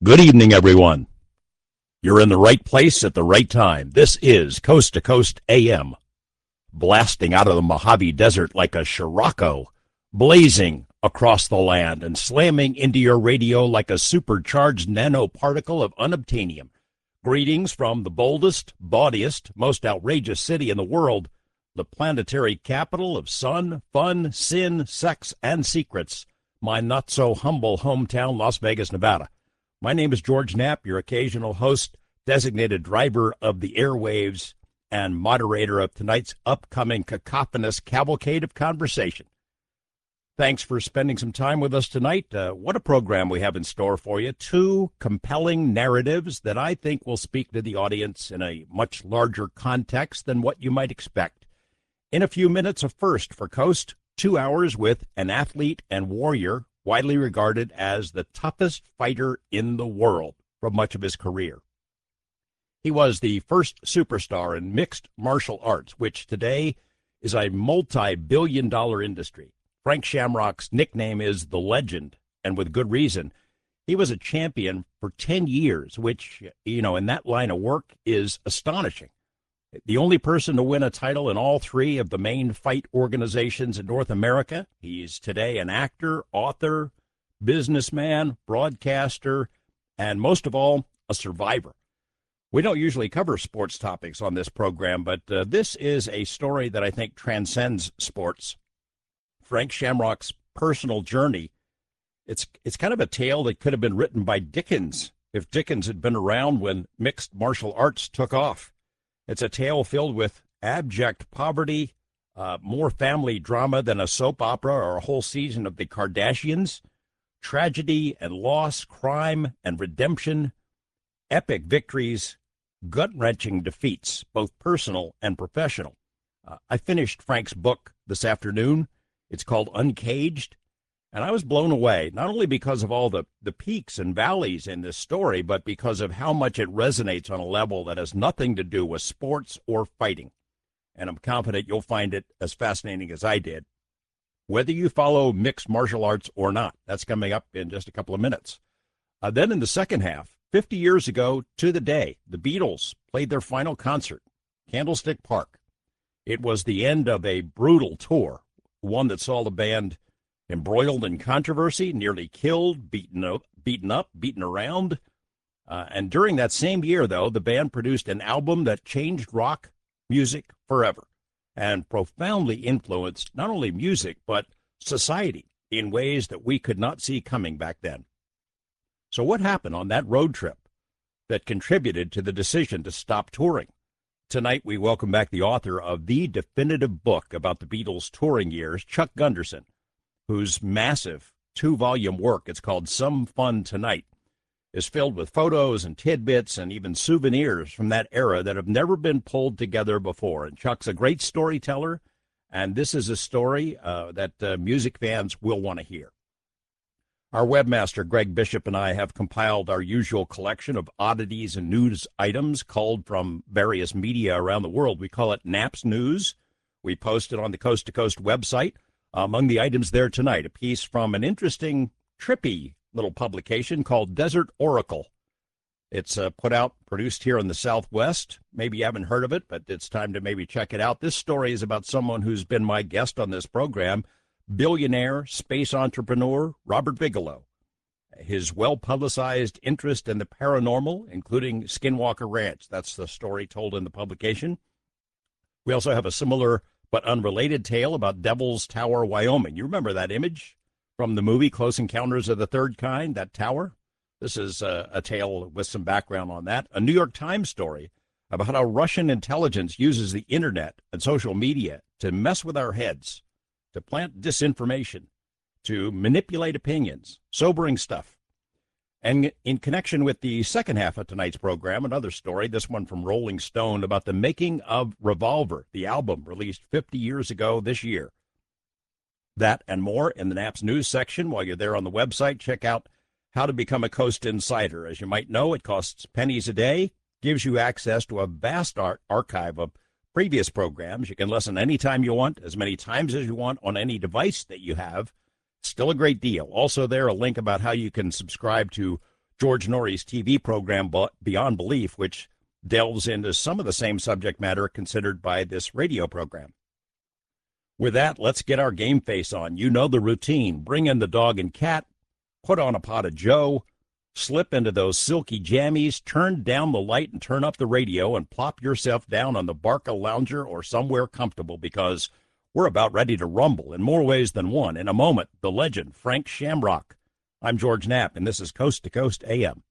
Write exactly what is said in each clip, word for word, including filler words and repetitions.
Good evening, everyone. You're in the right place at the right time. This is Coast to Coast A M, blasting out of the Mojave Desert like a Scirocco, blazing across the land and slamming into your radio like a supercharged nanoparticle of unobtainium. Greetings from the boldest, bawdiest, most outrageous city in the world, the planetary capital of sun, fun, sin, sex, and secrets, my not-so-humble hometown, Las Vegas, Nevada. My name is George Knapp, your occasional host, designated driver of the airwaves, and moderator of tonight's upcoming cacophonous cavalcade of conversation. Thanks for spending some time with us tonight. Uh, what a program we have in store for you. Two compelling narratives that I think will speak to the audience in a much larger context than what you might expect. In a few minutes, a first for Coast, two hours with an athlete and warrior widely regarded as the toughest fighter in the world for much of his career. He was the first superstar in mixed martial arts, which today is a multi-billion dollar industry. Frank Shamrock's nickname is The Legend, and with good reason. He was a champion for ten years, which, you know, in that line of work is astonishing. The only person to win a title in all three of the main fight organizations in North America. He's today an actor, author, businessman, broadcaster, and most of all, a survivor. We don't usually cover sports topics on this program, but uh, this is a story that I think transcends sports. Frank Shamrock's personal journey, it's it's kind of a tale that could have been written by Dickens if Dickens had been around when mixed martial arts took off. It's a tale filled with abject poverty, uh, more family drama than a soap opera or a whole season of the Kardashians, tragedy and loss, crime and redemption, epic victories, gut-wrenching defeats, both personal and professional. Uh, I finished Frank's book this afternoon. It's called Uncaged, and I was blown away, not only because of all the, the peaks and valleys in this story, but because of how much it resonates on a level that has nothing to do with sports or fighting. And I'm confident you'll find it as fascinating as I did, whether you follow mixed martial arts or not. That's coming up in just a couple of minutes. Uh, then in the second half, fifty years ago to the day, the Beatles played their final concert, Candlestick Park. It was the end of a brutal tour, one that saw the band embroiled in controversy, nearly killed, beaten up, beaten up, beaten around. Uh, and during that same year, though, the band produced an album that changed rock music forever and profoundly influenced not only music, but society in ways that we could not see coming back then. So what happened on that road trip that contributed to the decision to stop touring? Tonight, we welcome back the author of the definitive book about the Beatles' touring years, Chuck Gunderson, whose massive two-volume work, it's called Some Fun Tonight, is filled with photos and tidbits and even souvenirs from that era that have never been pulled together before. And Chuck's a great storyteller, and this is a story uh, that uh, music fans will want to hear. Our webmaster, Greg Bishop, and I have compiled our usual collection of oddities and news items culled from various media around the world. We call it Knapp's News. We post it on the Coast to Coast website. Among the items there tonight, a piece from an interesting, trippy little publication called Desert Oracle. It's uh, put out, produced here in the Southwest. Maybe you haven't heard of it, but it's time to maybe check it out. This story is about someone who's been my guest on this program, billionaire space entrepreneur Robert Bigelow. His well-publicized interest in the paranormal, including Skinwalker Ranch. That's the story told in the publication. We also have a similar but unrelated tale about Devil's Tower, Wyoming. You remember that image from the movie Close Encounters of the Third Kind, that tower? This is a, a tale with some background on that. A New York Times story about how Russian intelligence uses the internet and social media to mess with our heads, to plant disinformation, to manipulate opinions. Sobering stuff. And in connection with the second half of tonight's program, another story, this one from Rolling Stone, about the making of Revolver, the album released fifty years ago this year. That and more in the Knapp's News section. While you're there on the website, check out how to become a Coast Insider. As you might know, it costs pennies a day, gives you access to a vast art archive of previous programs. You can listen anytime you want, as many times as you want, on any device that you have. Still a great deal. Also there, a link about how you can subscribe to George Norrie's T V program Beyond Belief, which delves into some of the same subject matter considered by this radio program. With that, let's get our game face on. You know the routine. Bring in the dog and cat, put on a pot of Joe, slip into those silky jammies, turn down the light and turn up the radio, and plop yourself down on the Barca lounger or somewhere comfortable, because we're about ready to rumble in more ways than one. In a moment, the legend, Frank Shamrock. I'm George Knapp, and this is Coast to Coast A M.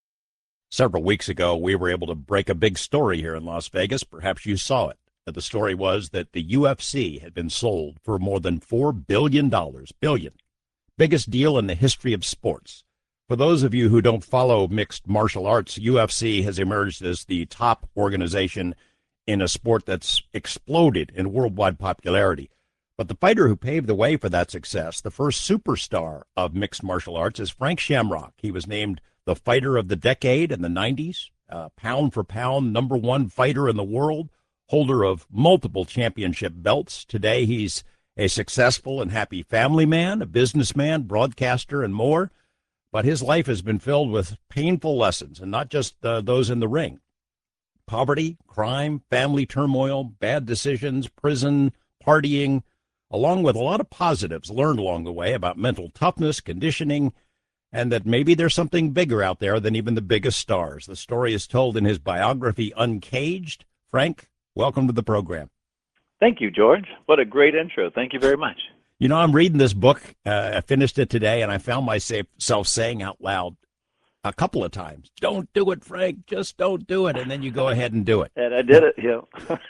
Several weeks ago, we were able to break a big story here in Las Vegas. Perhaps you saw it. The story was that the U F C had been sold for more than four billion dollars. Billion. Biggest deal in the history of sports. For those of you who don't follow mixed martial arts, U F C has emerged as the top organization in a sport that's exploded in worldwide popularity. But the fighter who paved the way for that success, the first superstar of mixed martial arts, is Frank Shamrock. He was named the fighter of the decade in the nineties, uh, pound for pound, number one fighter in the world, holder of multiple championship belts. Today, he's a successful and happy family man, a businessman, broadcaster, and more. But his life has been filled with painful lessons, and not just uh, those in the ring. Poverty, crime, family turmoil, bad decisions, prison, partying, along with a lot of positives learned along the way about mental toughness, conditioning, and that maybe there's something bigger out there than even the biggest stars. The story is told in his biography, Uncaged. Frank, welcome to the program. Thank you, George. What a great intro. Thank you very much. You know, I'm reading this book. Uh, I finished it today, and I found myself saying out loud a couple of times, "Don't do it, Frank. Just don't do it." And then you go ahead and do it. And I did it, yeah.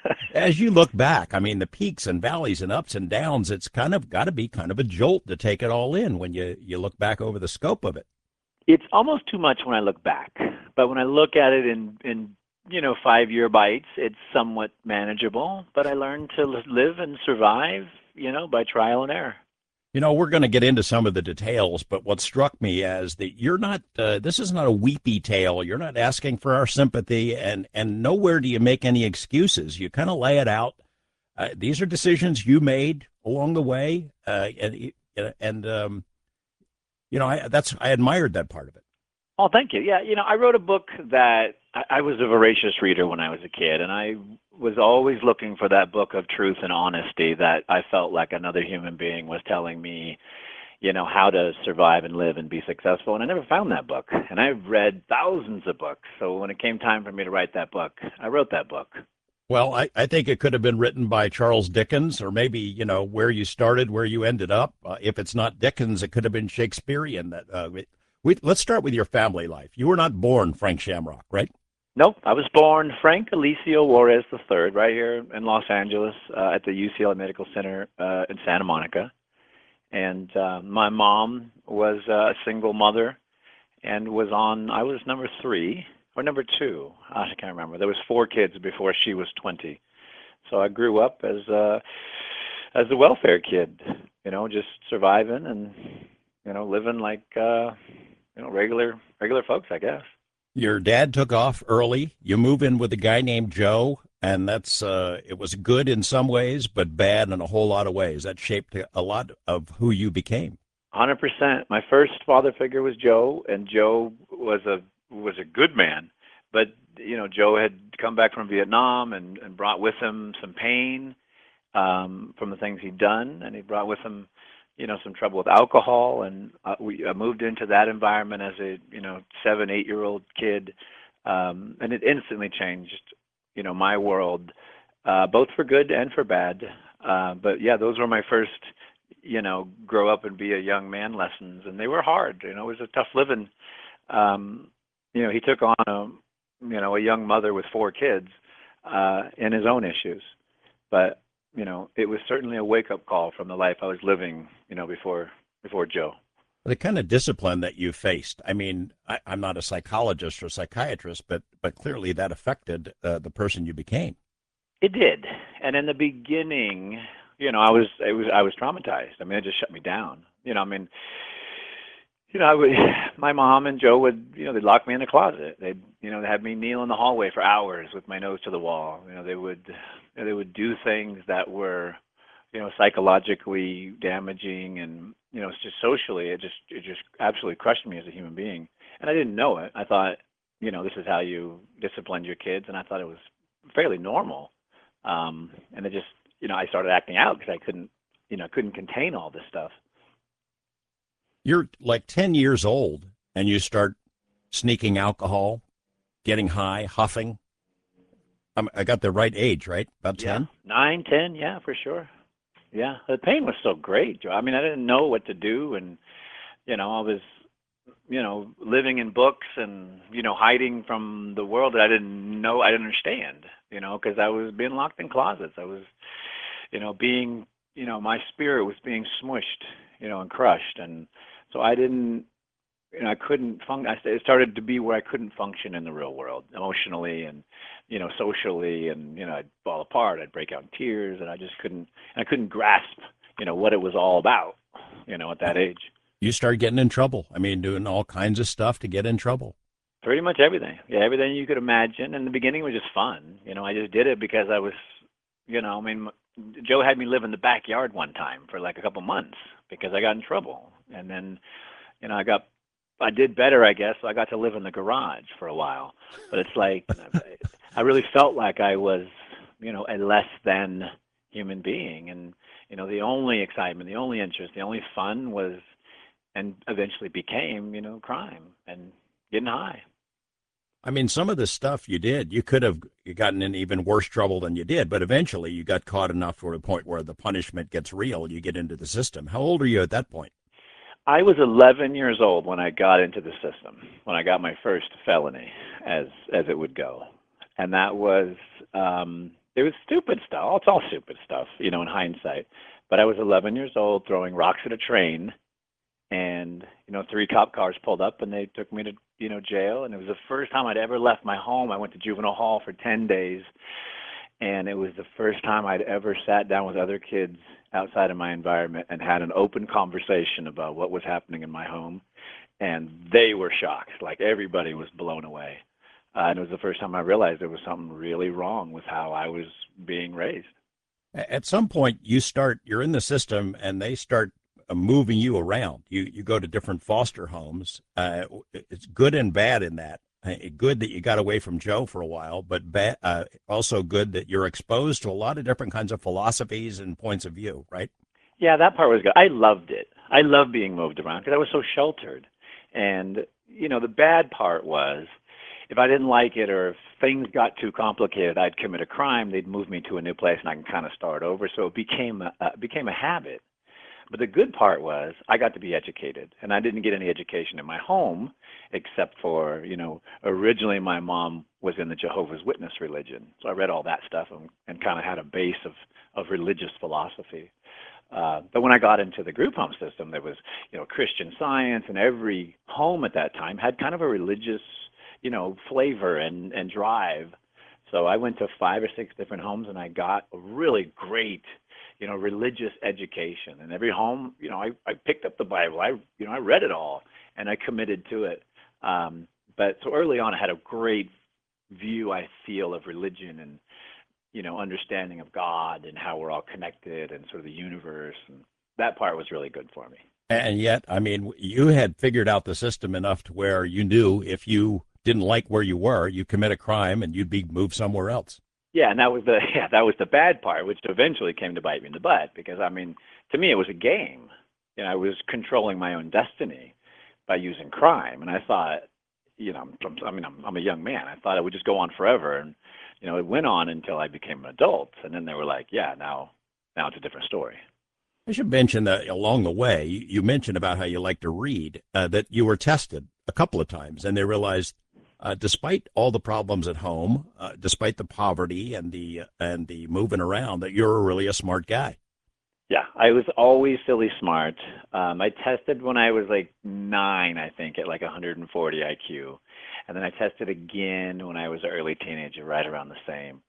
As you look back, I mean, the peaks and valleys and ups and downs, it's kind of got to be kind of a jolt to take it all in when you, you look back over the scope of it. It's almost too much when I look back. But when I look at it in, in you know, five-year bites, it's somewhat manageable. But I learned to live and survive, you know, by trial and error. You know, we're going to get into some of the details, but what struck me as that you're not, uh, this is not a weepy tale. You're not asking for our sympathy, and, and nowhere do you make any excuses. You kind of lay it out. Uh, these are decisions you made along the way, uh, and, and um, you know, I, that's, I admired that part of it. Oh, thank you. Yeah, you know, I wrote a book that I, I was a voracious reader when I was a kid, and I was always looking for that book of truth and honesty that I felt like another human being was telling me, you know, how to survive and live and be successful. And I never found that book. And I've read thousands of books. So when it came time for me to write that book, I wrote that book. Well, I, I think it could have been written by Charles Dickens, or maybe, you know, where you started, where you ended up. Uh, if it's not Dickens, it could have been Shakespearean. That uh, we, we, let's start with your family life. You were not born Frank Shamrock, right? Nope. I was born Frank Alicio Juarez the third right here in Los Angeles uh, at the U C L A Medical Center uh, in Santa Monica. And uh, my mom was uh, a single mother and was on, I was number three or number two. I can't remember. There was four kids before she was twenty. So I grew up as a, as a welfare kid, you know, just surviving and, you know, living like, uh, you know, regular regular folks, I guess. Your dad took off early. You move in with a guy named Joe, and that's uh, it was good in some ways, but bad in a whole lot of ways. That shaped a lot of who you became. one hundred percent. My first father figure was Joe, and Joe was a was a good man. But you know, Joe had come back from Vietnam and, and brought with him some pain um, from the things he'd done, and he brought with him, you know, some trouble with alcohol, and uh, we I moved into that environment as a, you know, seven, eight-year-old kid, um, and it instantly changed, you know, my world, uh, both for good and for bad. Uh, but yeah, those were my first, you know, grow up and be a young man lessons, and they were hard. You know, it was a tough living. Um, you know, he took on a, you know, a young mother with four kids, uh, and his own issues, but you know, it was certainly a wake-up call from the life I was living, you know, before before Joe. The kind of discipline that you faced. I mean, I, I'm not a psychologist or psychiatrist, but but clearly that affected uh, the person you became. It did, and in the beginning, you know, I was it was I was traumatized. I mean, it just shut me down. You know, I mean, you know, I would, my mom and Joe would, you know, they'd lock me in the closet. They'd, you know, they had me kneel in the hallway for hours with my nose to the wall. You know, they would, they would do things that were, you know, psychologically damaging, and you know, it's just socially, it just, it just absolutely crushed me as a human being. and I didn't know it. I thought, you know, this is how you discipline your kids, and I thought it was fairly normal. Um, and it just, you know, I started acting out because I couldn't, you know, couldn't contain all this stuff. You're like ten years old and you start sneaking alcohol, getting high, huffing. I'm, I got the right age, right? About Yeah, ten? nine, ten, yeah, for sure. Yeah, the pain was so great, Joe. I mean, I didn't know what to do, and you know, I was, you know, living in books and you know, hiding from the world that I didn't know, I didn't understand. You know, because I was being locked in closets. I was, you know, being, you know, my spirit was being smushed, you know, and crushed, and so I didn't, you know, I couldn't function. It started to be where I couldn't function in the real world emotionally and, you know, socially, and you know, I'd fall apart. I'd break out in tears, and I just couldn't. I couldn't grasp, you know, what it was all about, you know, at that age. You start getting in trouble. I mean, doing all kinds of stuff to get in trouble. Pretty much everything. Yeah, everything you could imagine. And the beginning was just fun. You know, I just did it because I was, you know, I mean, Joe had me live in the backyard one time for like a couple months because I got in trouble, and then, you know, I got I did better, I guess. So I got to live in the garage for a while. But it's like I really felt like I was, you know, a less than human being. And, you know, the only excitement, the only interest, the only fun was, and eventually became, you know, crime and getting high. I mean, some of the stuff you did, you could have gotten in even worse trouble than you did, but eventually you got caught enough to a point where the punishment gets real. You get into the system. How old are you at that point? I was eleven years old when I got into the system, when I got my first felony, as as it would go, and that was um, it was stupid stuff. It's all stupid stuff, you know, in hindsight. But I was eleven years old throwing rocks at a train, and you know, three cop cars pulled up and they took me to you know jail, and it was the first time I'd ever left my home. I went to juvenile hall for ten days, and it was the first time I'd ever sat down with other kids outside of my environment and had an open conversation about what was happening in my home, and they were shocked. Like everybody was blown away, uh, and it was the first time I realized there was something really wrong with how I was being raised. At some point, you start, you're in the system and they start uh, moving you around. You, you go to different foster homes. Uh, it's good and bad in that. Uh, Good that you got away from Joe for a while, but bad, uh, also good that you're exposed to a lot of different kinds of philosophies and points of view, right? Yeah, that part was good. I loved it. I loved being moved around because I was so sheltered. And, you know, the bad part was if I didn't like it or if things got too complicated, I'd commit a crime, they'd move me to a new place and I can kind of start over. So it became a, uh, became a habit. But the good part was I got to be educated, and I didn't get any education in my home except for, you know, originally my mom was in the Jehovah's Witness religion. So I read all that stuff and, and kind of had a base of, of religious philosophy. Uh, but when I got into the group home system, there was, you know, Christian Science, and every home at that time had kind of a religious, you know, flavor and, and drive. So I went to five or six different homes, and I got a really great, you know, religious education. And every home, you know, I, I picked up the Bible. I, you know, I read it all, and I committed to it. Um, but so early on, I had a great view, I feel, of religion and, you know, understanding of God and how we're all connected and sort of the universe. And that part was really good for me. And yet, I mean, you had figured out the system enough to where you knew if you didn't like where you were, you commit a crime and you'd be moved somewhere else. Yeah, and that was the yeah that was the bad part, which eventually came to bite me in the butt because I mean, to me it was a game. You know, I was controlling my own destiny by using crime, and I thought, you know, I'm, I mean, I'm, I'm a young man. I thought it would just go on forever, and you know, it went on until I became an adult, and then they were like, yeah, now now it's a different story. I should mention that along the way, you you mentioned about how you like to read, uh, that you were tested a couple of times, and they realized, uh, despite all the problems at home, uh, despite the poverty and the and the moving around, that you're really a smart guy. Yeah, I was always silly smart. Um, I tested when I was like nine, I think, at like one hundred forty I Q, and then I tested again when I was an early teenager, right around the same.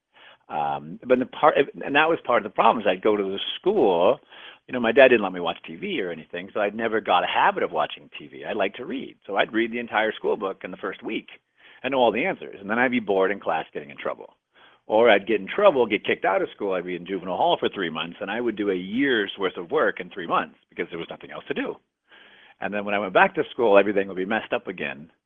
Um, but the part, and that was part of the problem is I'd go to the school. You know, my dad didn't let me watch T V or anything, so I'd never got a habit of watching T V. I like to read, so I'd read the entire school book in the first week and know all the answers, and then I'd be bored in class, getting in trouble. Or I'd get in trouble, get kicked out of school. I'd be in juvenile hall for three months, and I would do a year's worth of work in three months because there was nothing else to do. And then when I went back to school, everything would be messed up again.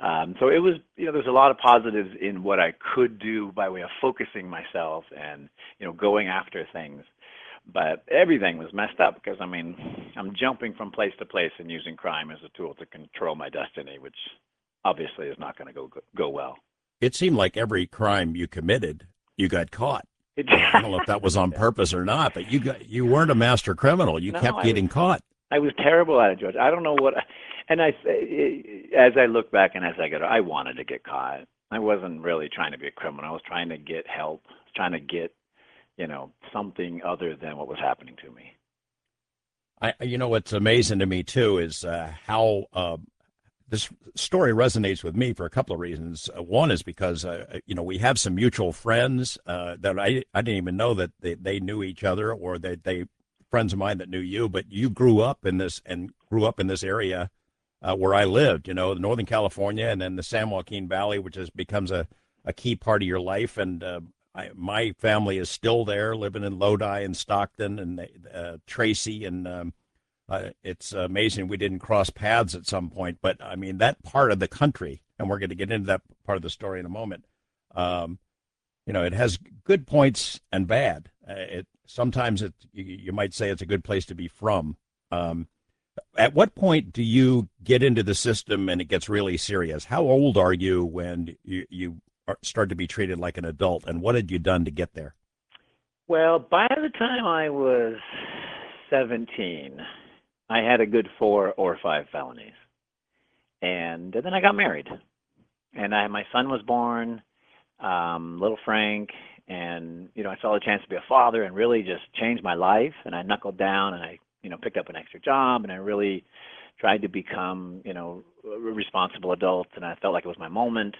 Um, so it was, you know, there's a lot of positives in what I could do by way of focusing myself and, you know, going after things. But everything was messed up because, I mean, I'm jumping from place to place and using crime as a tool to control my destiny, which obviously is not going to go go well. It seemed like every crime you committed, you got caught. It, Uh, I don't know if that was on purpose or not, but you got you weren't a master criminal. You no, kept I was getting caught. I was terrible at it, George. I don't know what, and I, as I look back and as I get, I wanted to get caught. I wasn't really trying to be a criminal. I was trying to get help, trying to get, you know, something other than what was happening to me. I, you know, what's amazing to me too is uh, how uh, this story resonates with me for a couple of reasons. Uh, one is because uh, you know we have some mutual friends uh, that I I didn't even know that they, they knew each other or that they friends of mine that knew you, but you grew up in this and grew up in this area uh, where I lived. You know, Northern California and then the San Joaquin Valley, which has becomes a a key part of your life. And uh, I, my family is still there, living in Lodi and Stockton and uh, Tracy and. Um, Uh, it's amazing we didn't cross paths at some point, but I mean that part of the country, and we're going to get into that part of the story in a moment. Um, you know, it has good points and bad. Uh, it sometimes it you, you might say it's a good place to be from. Um, at what point do you get into the system and it gets really serious? How old are you when you you are, start to be treated like an adult, and what had you done to get there? Well, by the time I was seventeen, I had a good four or five felonies. And then I got married. And I, my son was born, um, little Frank, and, you know, I saw the chance to be a father and really just change my life. And I knuckled down and I, you know, picked up an extra job and I really tried to become, you know, a responsible adult. And I felt like it was my moment.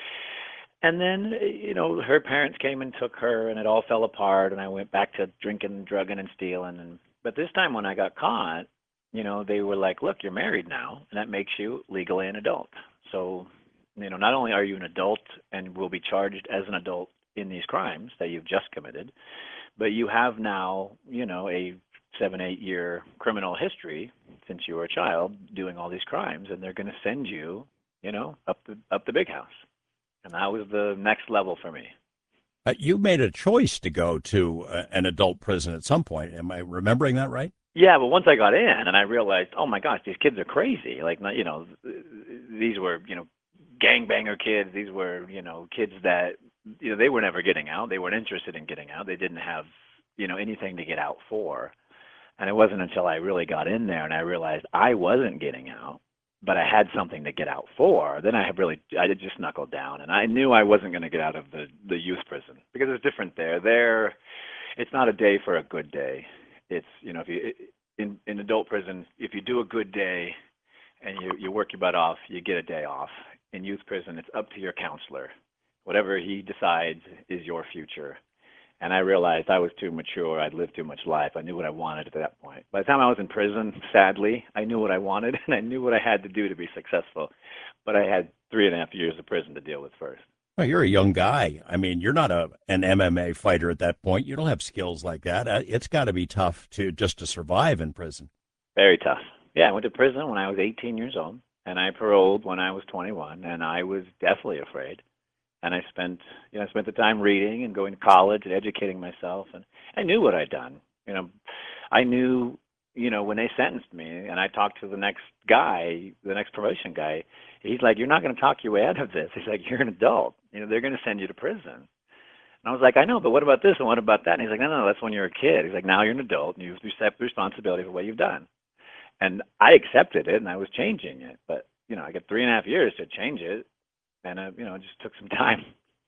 And then, you know, her parents came and took her and it all fell apart. And I went back to drinking, drugging, and stealing. And, but this time when I got caught, you know, they were like, look, you're married now, and that makes you legally an adult. So, you know, not only are you an adult and will be charged as an adult in these crimes that you've just committed, but you have now, you know, a seven, eight year criminal history since you were a child doing all these crimes, and they're going to send you, you know, up the up the big house. And that was the next level for me. Uh, you made a choice to go to uh, an adult prison at some point. Am I remembering that right? Yeah, but once I got in and I realized, oh my gosh, these kids are crazy. Like, you know, these were, you know, gangbanger kids. These were, you know, kids that, you know, they were never getting out. They weren't interested in getting out. They didn't have, you know, anything to get out for. And it wasn't until I really got in there and I realized I wasn't getting out, but I had something to get out for. Then I had really, I did just knuckle down, and I knew I wasn't going to get out of the the youth prison because it's different there. There, it's not a day for a good day. It's, you know, if you in in adult prison, if you do a good day and you you work your butt off, you get a day off. In youth prison, it's up to your counselor. Whatever he decides is your future. And I realized I was too mature. I'd lived too much life. I knew what I wanted at that point. By the time I was in prison, sadly, I knew what I wanted and I knew what I had to do to be successful. But I had three and a half years of prison to deal with first. Well, you're a young guy. I mean, you're not a an M M A fighter at that point. You don't have skills like that. Uh, It's got to be tough to just to survive in prison. Very tough. Yeah, I went to prison when I was eighteen years old, and I paroled when I was twenty-one, and I was deathly afraid. And I spent, you know, I spent the time reading and going to college and educating myself, and I knew what I'd done. You know, I knew, you know, when they sentenced me, and I talked to the next guy, the next promotion guy. He's like, "You're not going to talk your way out of this." He's like, "You're an adult. You know, they're going to send you to prison." And I was like, "I know, but what about this and what about that?" And he's like, "No, no, no, that's when you're a kid." He's like, "Now you're an adult and you accept responsibility for what you've done." And I accepted it, and I was changing it. But you know, I got three and a half years to change it, and uh, you know, it just took some time.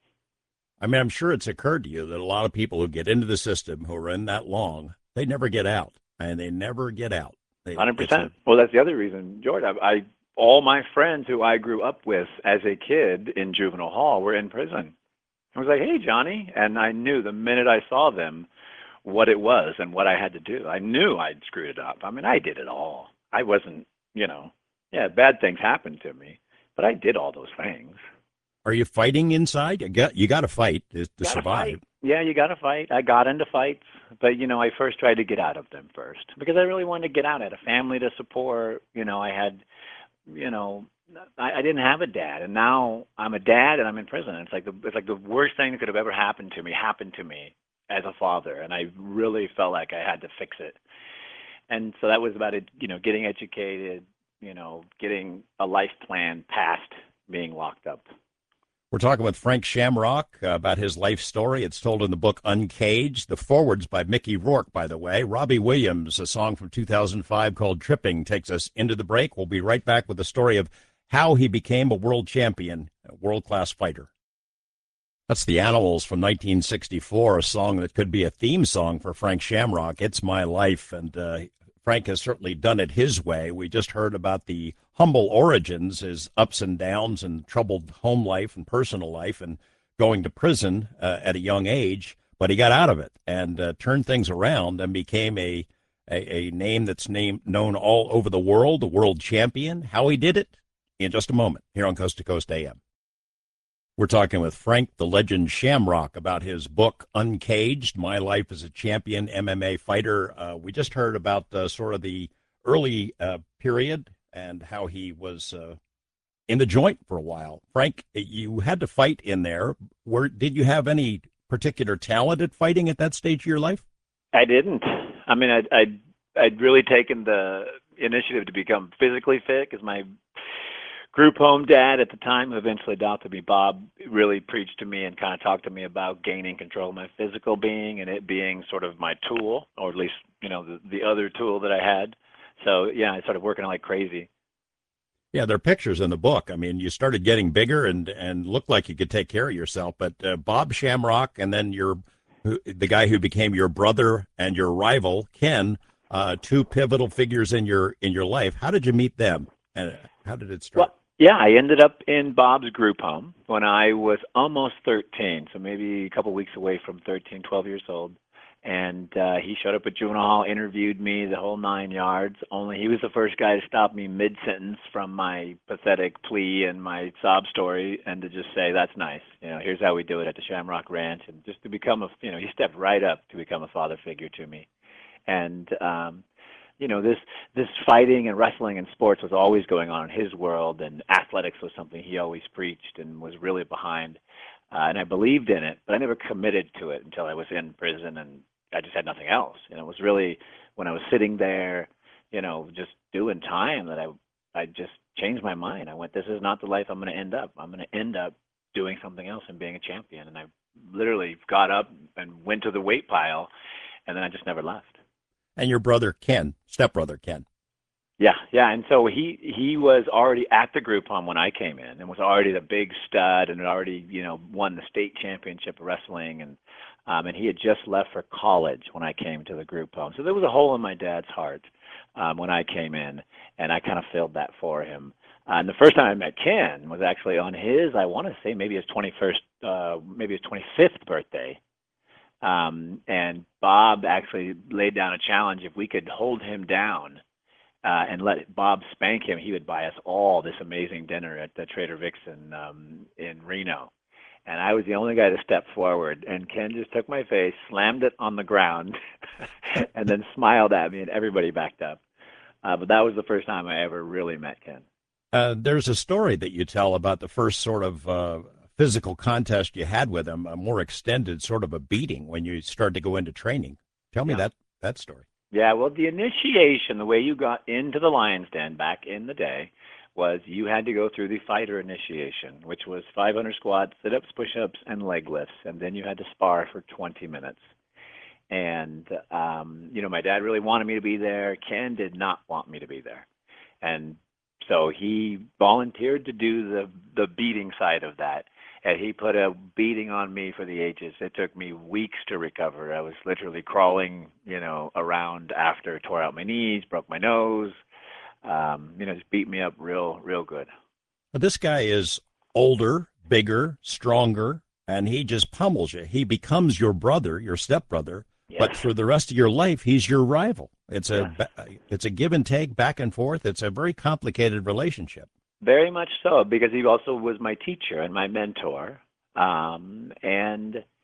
I mean, I'm sure it's occurred to you that a lot of people who get into the system who are in that long, they never get out, and they never get out. They, Hundred it's a, percent. Well, that's the other reason, George. I, I all my friends who I grew up with as a kid in juvenile hall were in prison. I was like, "Hey, Johnny," and I knew the minute I saw them what it was and what I had to do. I knew I'd screwed it up. I mean, I did it all. I wasn't, you know, yeah, bad things happened to me, but I did all those things. Are you fighting inside? You got you got to fight to, to Gotta survive. fight. Yeah, you got to fight. I got into fights, but you know, I first tried to get out of them first because I really wanted to get out. I had a family to support. You know, I had, you know, I, I didn't have a dad, and now I'm a dad, and I'm in prison. It's like the it's like the worst thing that could have ever happened to me happened to me as a father, and I really felt like I had to fix it. And so that was about it, you know, getting educated, you know, getting a life plan past being locked up. We're talking with Frank Shamrock uh, about his life story. It's told in the book Uncaged. The foreword's by Mickey Rourke, by the way. Robbie Williams, a song from two thousand five called Tripping, takes us into the break. We'll be right back with the story of how he became a world champion, a world-class fighter. That's The Animals from nineteen sixty-four, a song that could be a theme song for Frank Shamrock. It's My Life, and uh, Frank has certainly done it his way. We just heard about the humble origins, his ups and downs and troubled home life and personal life and going to prison uh, at a young age, but he got out of it and uh, turned things around and became a, a, a name that's named, known all over the world, a world champion. How he did it? In just a moment, here on Coast to Coast A M. We're talking with Frank the Legend Shamrock about his book, Uncaged, My Life as a Champion M M A Fighter. Uh, we just heard about uh, sort of the early uh, period and how he was uh, in the joint for a while. Frank, you had to fight in there. Were, did you have any particular talent at fighting at that stage of your life? I didn't. I mean, I'd, I'd, I'd really taken the initiative to become physically fit because my group home dad at the time, who eventually adopted me, Bob, really preached to me and kind of talked to me about gaining control of my physical being and it being sort of my tool, or at least, you know, the, the other tool that I had. So, yeah, I started working like crazy. Yeah, there are pictures in the book. I mean, you started getting bigger and, and looked like you could take care of yourself. But uh, Bob Shamrock and then your the guy who became your brother and your rival, Ken, uh, two pivotal figures in your in your life. How did you meet them, and how did it start? Well, yeah, I ended up in Bob's group home when I was almost thirteen, so maybe a couple weeks away from thirteen, twelve years old. And uh, he showed up at juvenile hall, interviewed me, the whole nine yards. Only he was the first guy to stop me mid-sentence from my pathetic plea and my sob story, and to just say, "That's nice. You know, here's how we do it at the Shamrock Ranch." And just to become a, you know, he stepped right up to become a father figure to me. And um, you know, this this fighting and wrestling and sports was always going on in his world, and athletics was something he always preached and was really behind. Uh, and I believed in it, but I never committed to it until I was in prison and I just had nothing else. And it was really when I was sitting there, you know, just doing time that I I just changed my mind. I went, this is not the life I'm going to end up. I'm going to end up doing something else and being a champion. And I literally got up and went to the weight pile, and then I just never left. And your brother Ken, stepbrother Ken. Yeah, yeah, and so he he was already at the group home when I came in, and was already the big stud, and had already you know won the state championship of wrestling, and um, and he had just left for college when I came to the group home. So there was a hole in my dad's heart um, when I came in, and I kind of filled that for him. Uh, and the first time I met Ken was actually on his, I want to say maybe his twenty-first, uh, maybe his twenty-fifth birthday. Um, and Bob actually laid down a challenge if we could hold him down uh, and let Bob spank him, he would buy us all this amazing dinner at the Trader Vic's in, um, in Reno. And I was the only guy to step forward, and Ken just took my face, slammed it on the ground, and then smiled at me, and everybody backed up. Uh, but that was the first time I ever really met Ken. Uh, there's a story that you tell about the first sort of uh, physical contest you had with him, a more extended sort of a beating when you started to go into training. Tell me Yeah. that, that story. Yeah, well, the initiation, the way you got into the Lion's Den back in the day, was you had to go through the fighter initiation, which was five hundred squats, sit-ups, push-ups, and leg lifts, and then you had to spar for twenty minutes. And, um, you know, my dad really wanted me to be there. Ken did not want me to be there. And so he volunteered to do the, the beating side of that. And he put a beating on me for the ages. It took me weeks to recover. I was literally crawling, you know, around after, tore out my knees, broke my nose, um, you know, just beat me up real, real good. But this guy is older, bigger, stronger, and he just pummels you. He becomes your brother, your stepbrother, Yes. but for the rest of your life, he's your rival. It's a Yes. it's a give and take, back and forth. It's a very complicated relationship. Very much so, because he also was my teacher and my mentor. Um, and,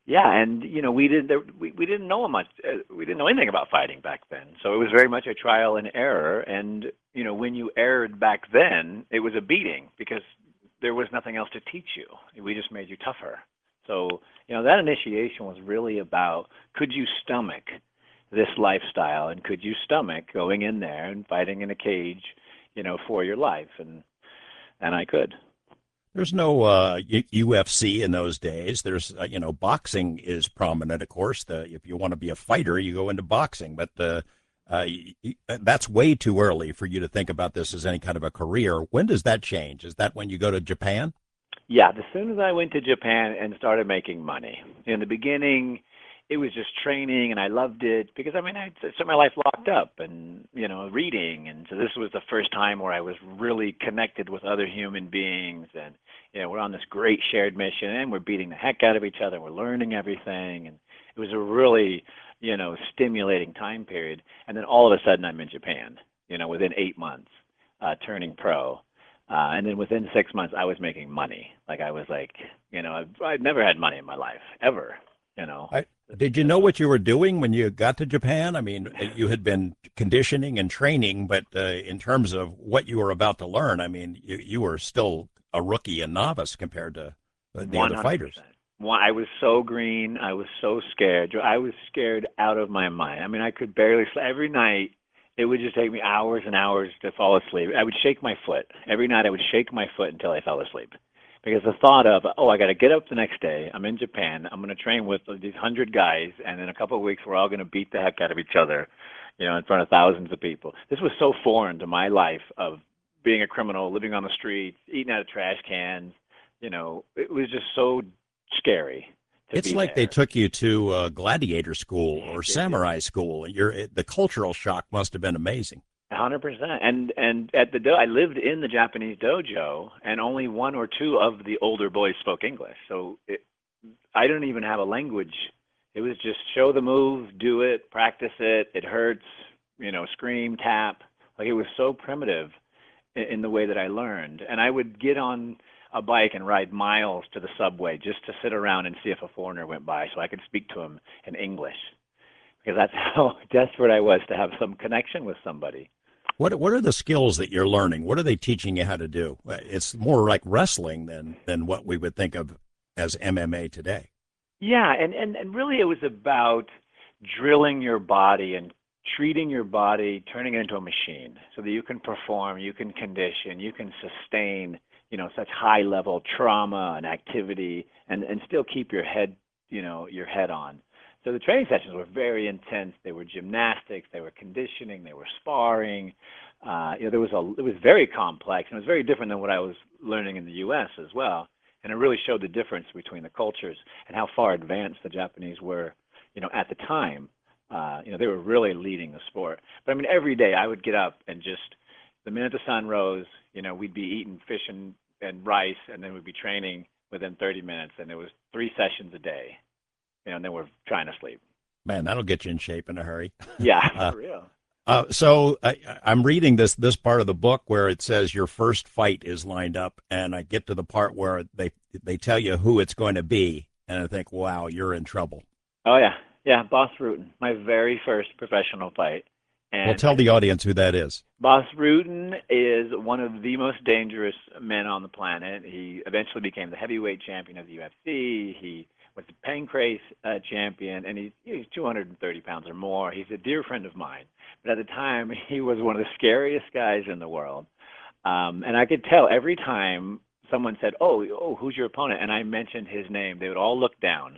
Yeah, and you know we did there, we we didn't know much. Uh, we didn't know anything about fighting back then, so it was very much a trial and error. And you know when you erred back then, it was a beating because there was nothing else to teach you. We just made you tougher. So you know that initiation was really about could you stomach this lifestyle, and could you stomach going in there and fighting in a cage, you know, for your life, and and I could. There's no uh, U F C in those days. There's, uh, you know, boxing is prominent, of course. The, if you want to be a fighter, you go into boxing. But uh, uh, y- y- that's way too early for you to think about this as any kind of a career. When does that change? Is that when you go to Japan? Yeah, as soon as I went to Japan and started making money. In the beginning, it was just training, and I loved it because I mean I spent my life locked up and you know reading, and so this was the first time where I was really connected with other human beings, and you know we're on this great shared mission, and we're beating the heck out of each other, we're learning everything, and it was a really you know stimulating time period. And then all of a sudden I'm in Japan, you know, within eight months, uh, turning pro. Uh, and then within six months, I was making money. Like I was like, you know, I've, I've never had money in my life ever. You know, I, did you know what you were doing when you got to Japan? I mean, you had been conditioning and training, but uh, in terms of what you were about to learn, I mean, you, you were still a rookie and novice compared to uh, the one other hundred fighters. percent. One, I was so green. I was so scared. I was scared out of my mind. I mean, I could barely sleep. Every night, it would just take me hours and hours to fall asleep. I would shake my foot. Every night, I would shake my foot until I fell asleep. Because the thought of, oh, I got to get up the next day. I'm in Japan. I'm going to train with these hundred guys, and in a couple of weeks, we're all going to beat the heck out of each other, you know, in front of thousands of people. This was so foreign to my life of being a criminal, living on the streets, eating out of trash cans. You know, it was just so scary to It's be like they there. took you to uh, gladiator school or It, it, samurai school. You're, the cultural shock must have been amazing. A hundred percent. And and at the do I lived in the Japanese dojo, and only one or two of the older boys spoke English. So it, I didn't even have a language. It was just show the move, do it, practice it. It hurts, you know, scream, tap. Like it was so primitive in, in the way that I learned. And I would get on a bike and ride miles to the subway just to sit around and see if a foreigner went by, so I could speak to him in English because that's how desperate I was to have some connection with somebody. What what are the skills that you're learning? What are they teaching you how to do? Uh, It's more like wrestling than than what we would think of as M M A today. Yeah, and, and, and really it was about drilling your body and treating your body, turning it into a machine so that you can perform, you can condition, you can sustain, you know, such high level trauma and activity and, and still keep your head, you know, your head on. So the training sessions were very intense. They were gymnastics, they were conditioning, they were sparring. Uh, you know, there was a it was very complex and it was very different than what I was learning in the U S as well. And it really showed the difference between the cultures and how far advanced the Japanese were, you know, at the time. Uh, you know, they were really leading the sport. But I mean, every day I would get up and just the minute the sun rose, you know, we'd be eating fish and, and rice, and then we'd be training within thirty minutes, and there was three sessions a day, you know, and then we're trying to sleep. Man, that'll get you in shape in a hurry. Yeah, Uh, for real. uh, so I, I'm reading this this part of the book where it says your first fight is lined up, and I get to the part where they they tell you who it's going to be, and I think, wow, you're in trouble. Oh yeah, yeah, Boss Rutan, my very first professional fight, Well, and tell the audience who that is. Boss Rutan is one of the most dangerous men on the planet. He eventually became the heavyweight champion of the U F C. He was the Pancrase uh, champion, and he's, he's two hundred thirty pounds or more. He's a dear friend of mine. But at the time, he was one of the scariest guys in the world. Um, and I could tell every time someone said, "Oh, oh, who's your opponent?" and I mentioned his name, they would all look down.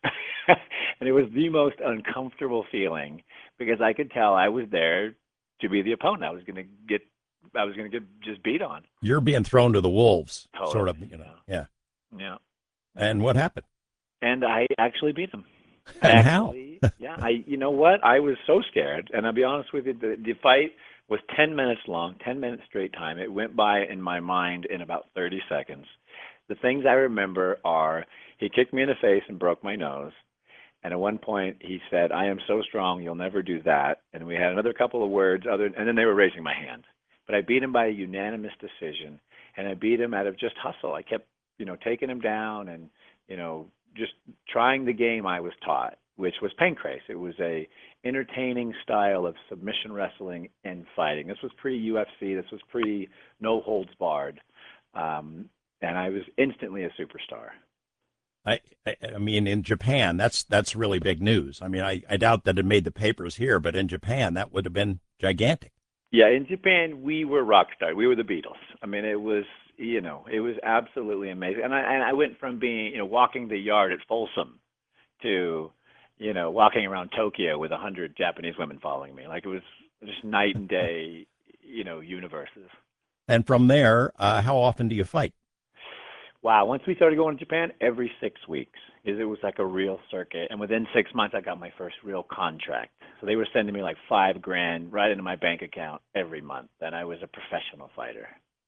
And it was the most uncomfortable feeling because I could tell I was there to be the opponent. I was going to get, I was going to get just beat on. You're being thrown to the wolves, sort Totally. of, you know. Yeah. Yeah. Yeah. And what happened? And I actually beat him. I And how? actually, yeah. I, you know what? I was so scared, and I'll be honest with you. The, the fight was ten minutes long, ten minutes straight time. It went by in my mind in about thirty seconds. The things I remember are he kicked me in the face and broke my nose. And at one point, he said, "I am so strong, you'll never do that." And we had another couple of words, other, and then they were raising my hand. But I beat him by a unanimous decision, and I beat him out of just hustle. I kept, you know, taking him down and, you know, just trying the game I was taught, which was pancrase. It was a entertaining style of submission wrestling and fighting. This was pre-U F C. This was pre no holds barred, um, and I was instantly a superstar. I, I I mean, in Japan, that's that's really big news. I mean, I, I doubt that it made the papers here, but in Japan, that would have been gigantic. Yeah, in Japan, we were rock stars. We were the Beatles. I mean, it was, you know, it was absolutely amazing. And I and I went from being, you know, walking the yard at Folsom to, you know, walking around Tokyo with a hundred Japanese women following me. Like it was just night and day, you know, universes. And from there, uh, how often do you fight? Wow, once we started going to Japan, every six weeks, is it was like a real circuit. And within six months, I got my first real contract. So they were sending me like five grand right into my bank account every month, and I was a professional fighter.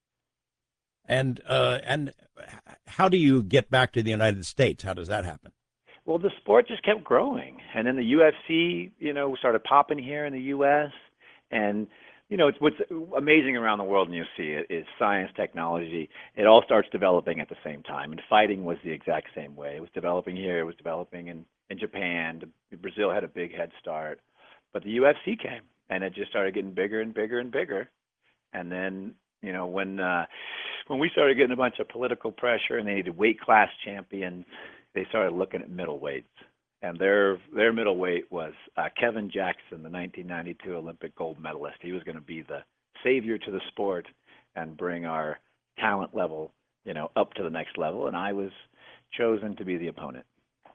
And uh, and how do you get back to the United States? How does that happen? Well, the sport just kept growing, and then the U F C, you know, started popping here in the U S, and you know, it's what's amazing around the world, and you see it, is science, technology. It all starts developing at the same time, and fighting was the exact same way. It was developing here. It was developing in, in Japan. Brazil had a big head start. But the U F C came, and it just started getting bigger and bigger and bigger. And then, you know, when uh, when we started getting a bunch of political pressure and they needed weight class champions, they started looking at middleweights. And their their middleweight was uh, Kevin Jackson, the nineteen ninety-two Olympic gold medalist. He was going to be the savior to the sport and bring our talent level, you know, up to the next level. And I was chosen to be the opponent.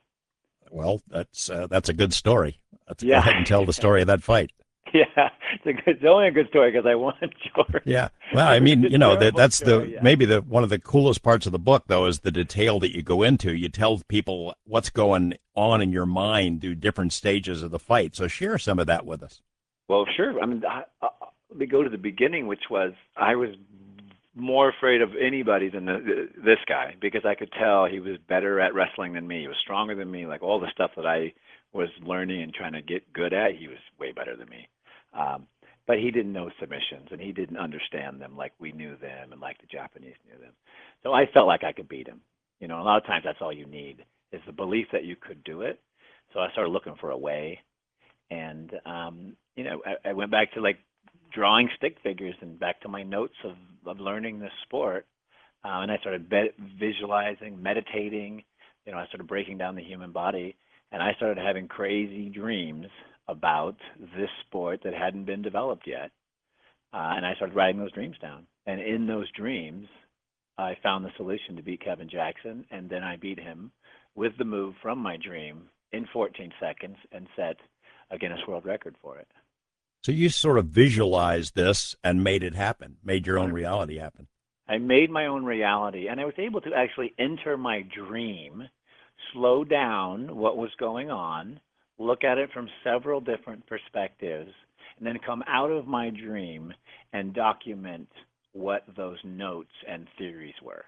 Well, that's uh, that's a good story. Let's yeah. go ahead and tell the story of that fight. Yeah, it's, a good, it's only a good story because I won, George. Yeah, well, I mean, you know, that that's story, the yeah. maybe the one of the coolest parts of the book, though, is the detail that you go into. You tell people what's going on in your mind through different stages of the fight. So share some of that with us. Well, sure. I mean, I, I, let me go to the beginning, which was I was more afraid of anybody than the, this guy because I could tell he was better at wrestling than me. He was stronger than me. Like all the stuff that I was learning and trying to get good at, he was way better than me. Um, but he didn't know submissions, and he didn't understand them like we knew them and like the Japanese knew them. So I felt like I could beat him. You know, a lot of times that's all you need is the belief that you could do it. So I started looking for a way, and um, you know, I, I went back to like drawing stick figures and back to my notes of, of learning this sport, uh, and I started be- visualizing, meditating. You know, I started breaking down the human body, and I started having crazy dreams about this sport that hadn't been developed yet. Uh, and I started writing those dreams down. And in those dreams, I found the solution to beat Kevin Jackson, and then I beat him with the move from my dream in fourteen seconds and set a Guinness World Record for it. So you sort of visualized this and made it happen, made your own reality happen. I made my own reality, and I was able to actually enter my dream, slow down what was going on, look at it from several different perspectives, and then come out of my dream and document what those notes and theories were.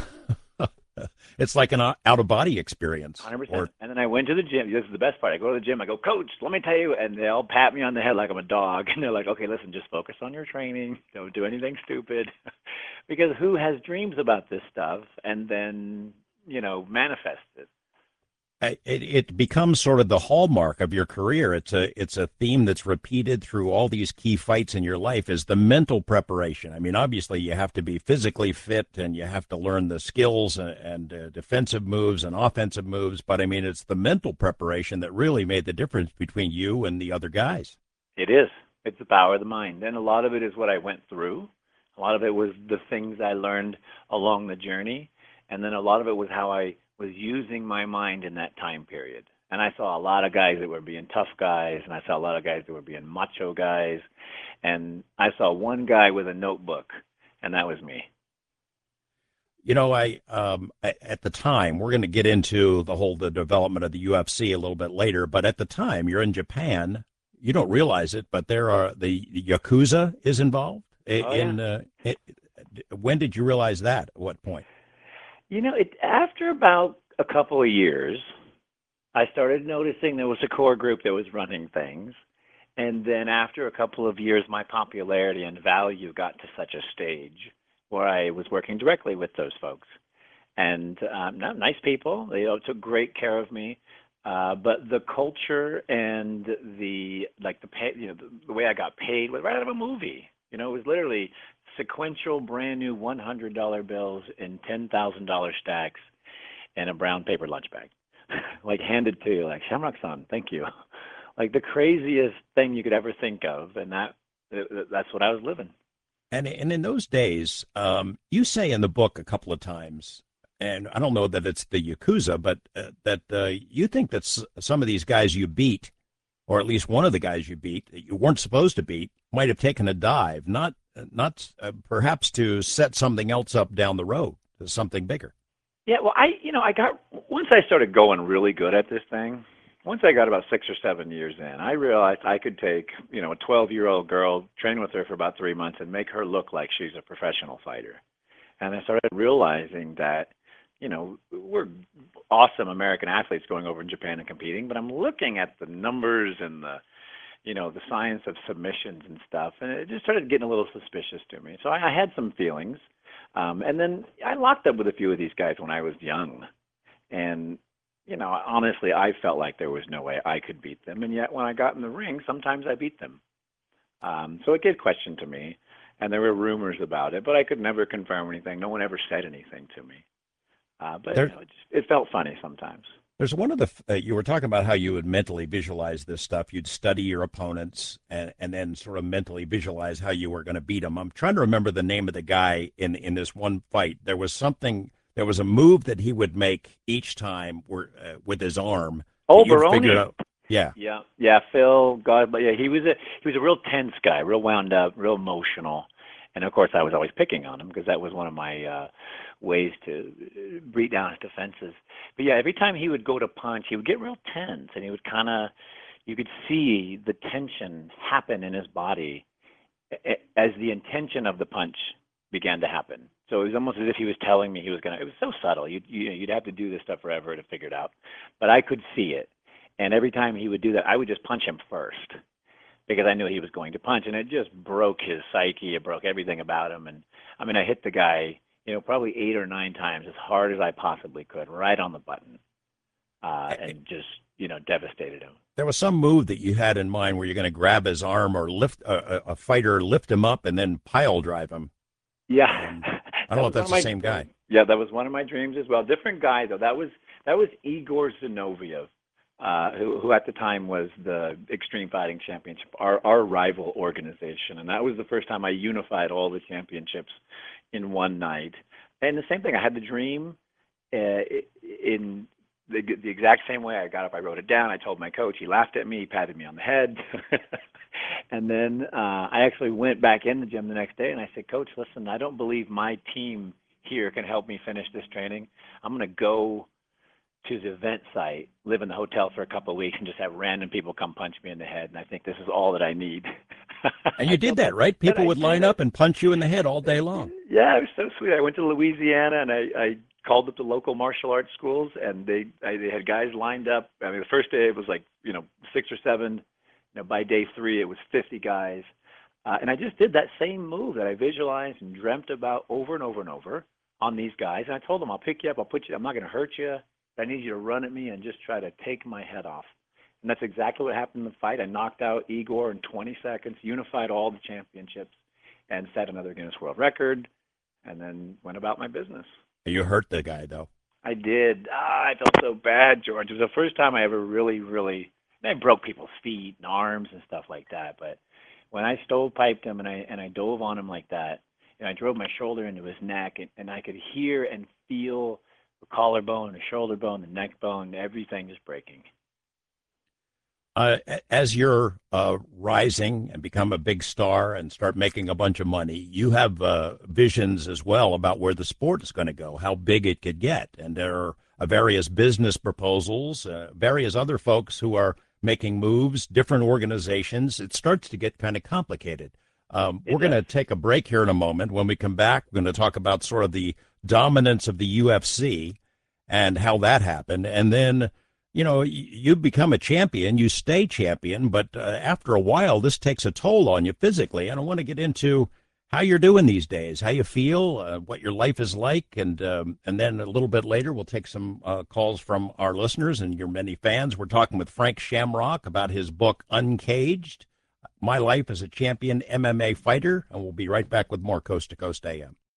It's like an out-of-body experience. one hundred percent. Or... And then I went to the gym. This is the best part. I go to the gym. I go, Coach, let me tell you. And they all pat me on the head like I'm a dog. And they're like, okay, listen, just focus on your training. Don't do anything stupid. Because who has dreams about this stuff and then, you know, manifest it? It, it becomes sort of the hallmark of your career. It's a it's a theme that's repeated through all these key fights in your life is the mental preparation. I mean, obviously you have to be physically fit and you have to learn the skills and, and uh, defensive moves and offensive moves. But I mean, it's the mental preparation that really made the difference between you and the other guys. It is. It's the power of the mind. And a lot of it is what I went through. A lot of it was the things I learned along the journey. And then a lot of it was how I was using my mind in that time period. And I saw a lot of guys that were being tough guys, and I saw a lot of guys that were being macho guys. And I saw one guy with a notebook, and that was me. You know, I um, at the time, we're going to get into the whole the development of the U F C a little bit later, but at the time, you're in Japan. You don't realize it, but there are the, the Yakuza is involved. Oh, in yeah. uh, it, when did you realize that? At what point? You know, it, after about a couple of years, I started noticing there was a core group that was running things. And then after a couple of years, my popularity and value got to such a stage where I was working directly with those folks. and um, no, nice people. They all took great care of me. Uh, but the culture and the like the pay, you know, the, the way I got paid was right out of a movie. You know, it was literally sequential, brand new one hundred dollar bills in ten thousand dollar stacks and a brown paper lunch bag, like handed to you, like Shamrock-san, thank you. Like the craziest thing you could ever think of, and that that's what I was living. And and in those days, um, you say in the book a couple of times, and I don't know that it's the Yakuza, but uh, that uh, you think that s- some of these guys you beat, or at least one of the guys you beat that you weren't supposed to beat, might have taken a dive, not not uh, perhaps to set something else up down the road, something bigger. Yeah, well, I you know I got once I started going really good at this thing. Once I got about six or seven years in, I realized I could take, you know, a twelve-year-old girl, train with her for about three months, and make her look like she's a professional fighter. And I started realizing that, you know, we're awesome American athletes going over in Japan and competing, but I'm looking at the numbers and the, you know, the science of submissions and stuff, and it just started getting a little suspicious to me. So I, I had some feelings, um, and then I locked up with a few of these guys when I was young, and you know, honestly, I felt like there was no way I could beat them, and yet when I got in the ring, sometimes I beat them. Um, so it gave question to me, and there were rumors about it, but I could never confirm anything. No one ever said anything to me. Uh, but you There, know, it, just, it felt funny sometimes. there's one of the uh, you were talking about how you would mentally visualize this stuff. You'd study your opponents and and then sort of mentally visualize how you were going to beat them. I'm trying to remember the name of the guy in in this one fight. There was something. There was a move that he would make each time where, uh, with his arm that Oh, you'd figured Baroni. out. Yeah. Yeah, yeah, Phil. God, but yeah, he was a he was a real tense guy, real wound up, real emotional, and of course, I was always picking on him because that was one of my uh, ways to uh, beat down his defenses. But yeah, every time he would go to punch, he would get real tense, and he would kind of, you could see the tension happen in his body a- as the intention of the punch began to happen. So it was almost as if he was telling me he was gonna. It was so subtle. You'd you, you'd have to do this stuff forever to figure it out, but I could see it. And every time he would do that, I would just punch him first because I knew he was going to punch, and it just broke his psyche. It broke everything about him. And I mean, I hit the guy, you know, probably eight or nine times as hard as I possibly could, right on the button, uh, and just you know devastated him. There was some move that you had in mind where you're going to grab his arm or lift a, a fighter, lift him up, and then pile drive him. Yeah, Um, I don't that know was if one that's of the my same guy. yeah, that was one of my dreams as well. Different guy though. That was that was Igor Zinoviev, uh, who who at the time was the Extreme Fighting Championship, our our rival organization, and that was the first time I unified all the championships in one night. And the same thing, I had the dream uh, in the, the exact same way. I got up, I wrote it down, I told my coach, he laughed at me, he patted me on the head. And then uh, I actually went back in the gym the next day and I said, Coach, listen, I don't believe my team here can help me finish this training. I'm going to go to the event site, live in the hotel for a couple of weeks, and just have random people come punch me in the head. And I think this is all that I need. And you did that, right? And People I would line did it. up and punch you in the head all day long. Yeah, it was so sweet. I went to Louisiana and I, I called up the local martial arts schools, and they I, they had guys lined up. I mean, the first day it was like you know six or seven. You know, by day three it was fifty guys, uh, and I just did that same move that I visualized and dreamt about over and over and over on these guys. And I told them, I'll pick you up, I'll put you. I'm not going to hurt you. But I need you to run at me and just try to take my head off. And that's exactly what happened in the fight. I knocked out Igor in twenty seconds, unified all the championships, and set another Guinness World Record, and then went about my business. You hurt the guy, though. I did. Ah, I felt so bad, George. It was the first time I ever really, really, I broke people's feet and arms and stuff like that. But when I stovepiped him and I and I dove on him like that, and I drove my shoulder into his neck, and, and I could hear and feel the collarbone, the shoulder bone, the neck bone, everything just breaking. Uh, as you're uh, rising and become a big star and start making a bunch of money, you have uh, visions as well about where the sport is going to go, how big it could get. And there are uh, various business proposals, uh, various other folks who are making moves, different organizations. It starts to get kind of complicated. Um, we're going to take a break here in a moment. When we come back, we're going to talk about sort of the dominance of the U F C and how that happened. And then you know, you become a champion, you stay champion, but uh, after a while, this takes a toll on you physically. And I want to get into how you're doing these days, how you feel, uh, what your life is like, and um, and then a little bit later we'll take some uh, calls from our listeners and your many fans. We're talking with Frank Shamrock about his book Uncaged: My Life as a Champion M M A Fighter, and we'll be right back with more Coast to Coast A M.